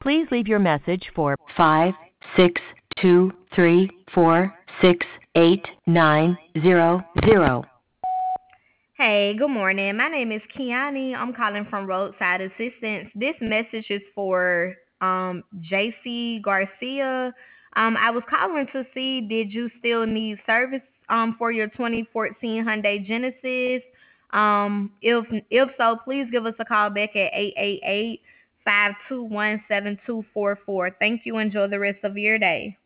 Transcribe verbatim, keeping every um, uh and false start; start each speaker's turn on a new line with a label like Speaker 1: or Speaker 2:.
Speaker 1: Please leave your message for five six two three four six eight nine zero zero.
Speaker 2: Hey, good morning. My name is Kiani. I'm calling from Roadside Assistance. This message is for um J C Garcia. Um, I was calling to see did you still need service um for your twenty fourteen Hyundai Genesis? Um, if if so, please give us a call back at eight eight eight, five two one, seven two four four. Thank you. Enjoy the rest of your day.